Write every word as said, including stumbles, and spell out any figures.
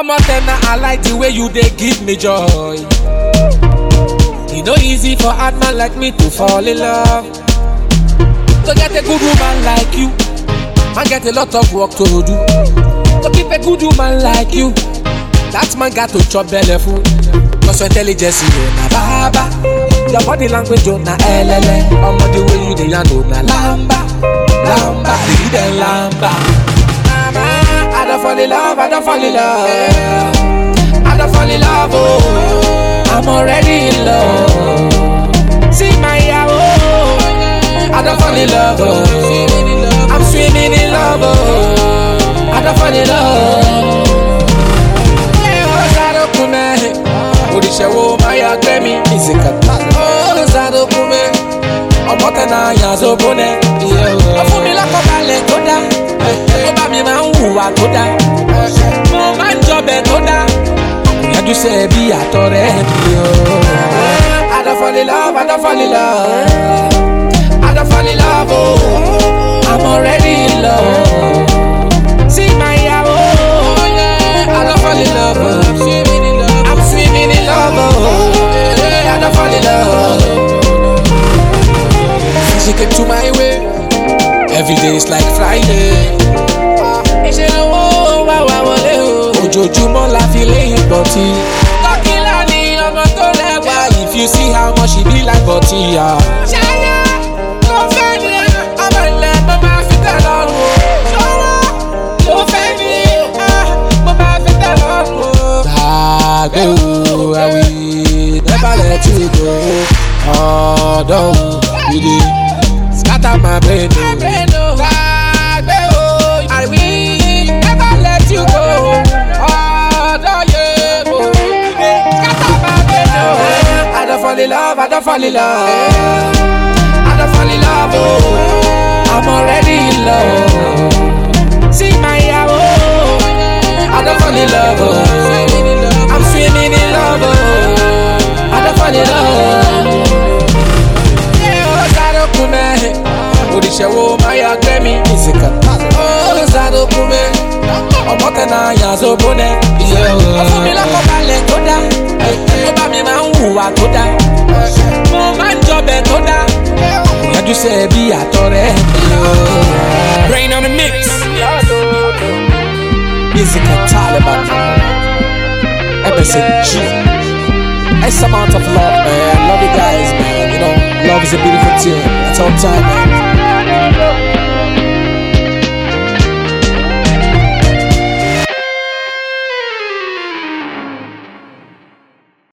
I'm a tenor, I like the way you they give me joy. It's no easy for a man like me to fall in love. To get a good woman like you, I get a lot of work to do. To keep a good woman like you, that man got to chop belly food. Cause your intelligence is na baba, your body language is na elele. I'm not the way you dey handle na lamba, lamba, the hidden lamba. I don't fall in love, I don't fall in love, I don't fall in love, oh, I'm already in love. See my oh, I don't fall in love, oh, I'm swimming in love, oh, I don't fall in love. Odishewo maya gbemi izikata. Oh, zado kume, ọmọtẹ na yanzo bone. Ọfún mi lọ́kọ̀ balẹ̀ tó dá, ó bá mi máa ń hùwà tó dá. Mo máa ń jọbẹ̀ tó dá, ìyànjú sẹ́ bí àtọ̀ rẹ̀ bí o. I don't fall in love, I don't fall in love, I don't fall in love, oh, I'm already in love. See my yàwó, I don't fall in love, oh. In love, oh, I don't fall in love. She came to my way. Every day is like Friday. She know, oh, wow, wow, wow, ojoojúmọ́ la fi lé ìbọ̀tì. Tọ́kílà ni ọmọ tó lẹ́wà. If you see how much she be like bọ̀tì, yeah. Ṣáyà ló fẹ́ ni ọmọ ilẹ̀ mo máa fi tẹ̀ lọ́rùn. Ṣọ́wọ́ ló fẹ́ ni mo máa fi tẹ̀ lọ́rùn. Gbàgbé o, I will never let you go. Oh, don't really scatter my brain. Gbàgbé o, I will never let you go. Oh, don't you scatter my brain. I don't fall in love, I don't fall in love, I don't fall in love, oh, I'm already in love. See my oh, I don't fall in love, oh, I'm swimming in love, oh, I don't fall in love. Oh, zado kume, odishewo maya gbemi izikata. Oh, zado kume, ọmọtẹ na yanzo bone. Ọfún mi lọ́kọ̀ balẹ̀ tó dá, ó bá mi máa ń hùwà tó dá. Mo máa ń jọbẹ̀ tó dá, ìyànjú sẹ́ bí àtọ̀ rẹ̀. Brain on the mix. Musical Taliban. M S N G. It's amount of love, man. Love you guys, man. You know, love is a beautiful thing. It's all time, man.